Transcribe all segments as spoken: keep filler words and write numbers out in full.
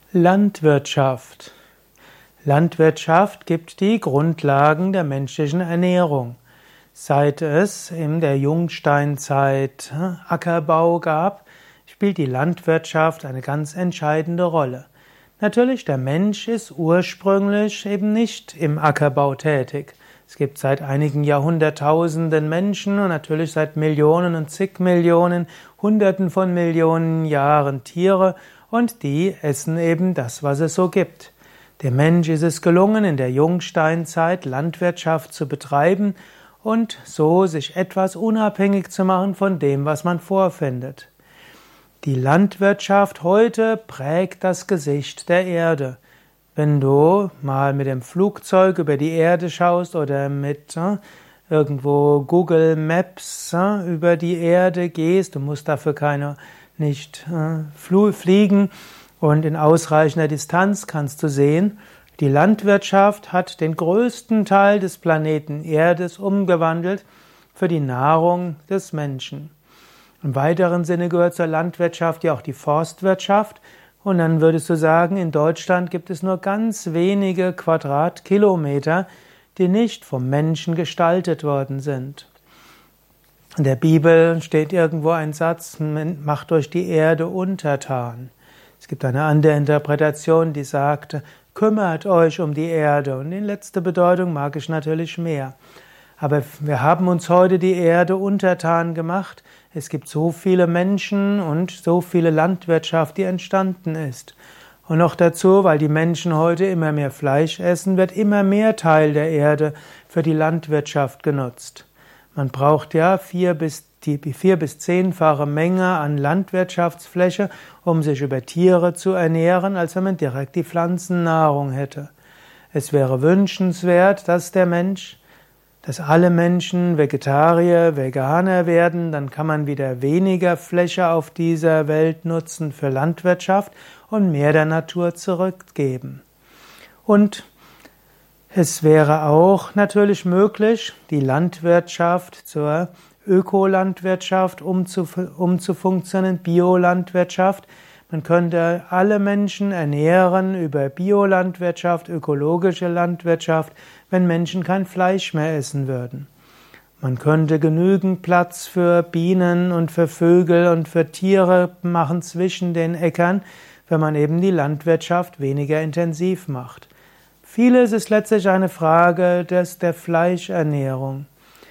Landwirtschaft. Landwirtschaft gibt die Grundlagen der menschlichen Ernährung. Seit es in der Jungsteinzeit Ackerbau gab, spielt die Landwirtschaft eine ganz entscheidende Rolle. Natürlich, der Mensch ist ursprünglich eben nicht im Ackerbau tätig. Es gibt seit einigen Jahrhunderttausenden Menschen und natürlich seit Millionen und zig Millionen, Hunderten von Millionen Jahren Tiere und die essen eben das, was es so gibt. Dem Mensch ist es gelungen, in der Jungsteinzeit Landwirtschaft zu betreiben und so sich etwas unabhängig zu machen von dem, was man vorfindet. Die Landwirtschaft heute prägt das Gesicht der Erde. Wenn du mal mit dem Flugzeug über die Erde schaust oder mit äh, irgendwo Google Maps äh, über die Erde gehst, du musst dafür keine nicht äh, fliegen und in ausreichender Distanz kannst du sehen, die Landwirtschaft hat den größten Teil des Planeten Erdes umgewandelt für die Nahrung des Menschen. Im weiteren Sinne gehört zur Landwirtschaft ja auch die Forstwirtschaft. Und dann würdest du sagen, in Deutschland gibt es nur ganz wenige Quadratkilometer, die nicht vom Menschen gestaltet worden sind. In der Bibel steht irgendwo ein Satz, macht euch die Erde untertan. Es gibt eine andere Interpretation, die sagt, kümmert euch um die Erde. Und die letzte Bedeutung mag ich natürlich mehr. Aber wir haben uns heute die Erde untertan gemacht. Es gibt so viele Menschen und so viele Landwirtschaft, die entstanden ist. Und noch dazu, weil die Menschen heute immer mehr Fleisch essen, wird immer mehr Teil der Erde für die Landwirtschaft genutzt. Man braucht ja vier bis, die vier bis zehnfache Menge an Landwirtschaftsfläche, um sich über Tiere zu ernähren, als wenn man direkt die Pflanzennahrung hätte. Es wäre wünschenswert, dass der Mensch dass alle Menschen Vegetarier, Veganer werden, dann kann man wieder weniger Fläche auf dieser Welt nutzen für Landwirtschaft und mehr der Natur zurückgeben. Und es wäre auch natürlich möglich, die Landwirtschaft zur Ökolandwirtschaft umzufunktionieren, Biolandwirtschaft. Man könnte alle Menschen ernähren über Biolandwirtschaft, ökologische Landwirtschaft, wenn Menschen kein Fleisch mehr essen würden. Man könnte genügend Platz für Bienen und für Vögel und für Tiere machen zwischen den Äckern, wenn man eben die Landwirtschaft weniger intensiv macht. Vieles ist letztlich eine Frage des, der Fleischernährung.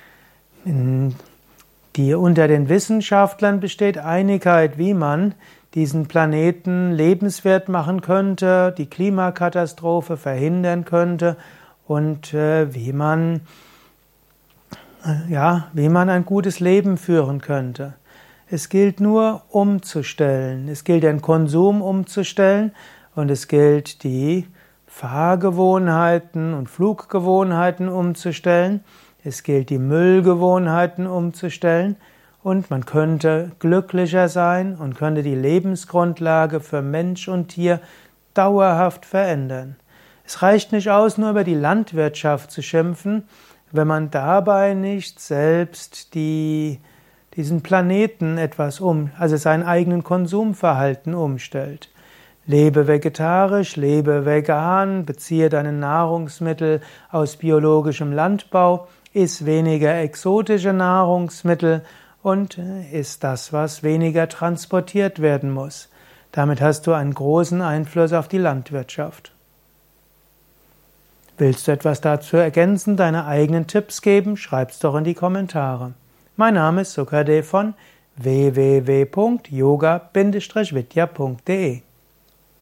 Die unter den Wissenschaftlern besteht Einigkeit, wie man diesen Planeten lebenswert machen könnte, die Klimakatastrophe verhindern könnte und äh, wie man äh, ja, wie man ein gutes Leben führen könnte. Es gilt nur umzustellen. Es gilt den Konsum umzustellen und es gilt die Fahrgewohnheiten und Fluggewohnheiten umzustellen. Es gilt die Müllgewohnheiten umzustellen. Und man könnte glücklicher sein und könnte die Lebensgrundlage für Mensch und Tier dauerhaft verändern. Es reicht nicht aus, nur über die Landwirtschaft zu schimpfen, wenn man dabei nicht selbst die, diesen Planeten etwas um, also sein eigenes Konsumverhalten umstellt. Lebe vegetarisch, lebe vegan, beziehe deine Nahrungsmittel aus biologischem Landbau, iss weniger exotische Nahrungsmittel und ist das, was weniger transportiert werden muss. Damit hast du einen großen Einfluss auf die Landwirtschaft. Willst du etwas dazu ergänzen, deine eigenen Tipps geben? Schreib's doch in die Kommentare. Mein Name ist Sukadev von w w w punkt yoga Bindestrich vidya punkt de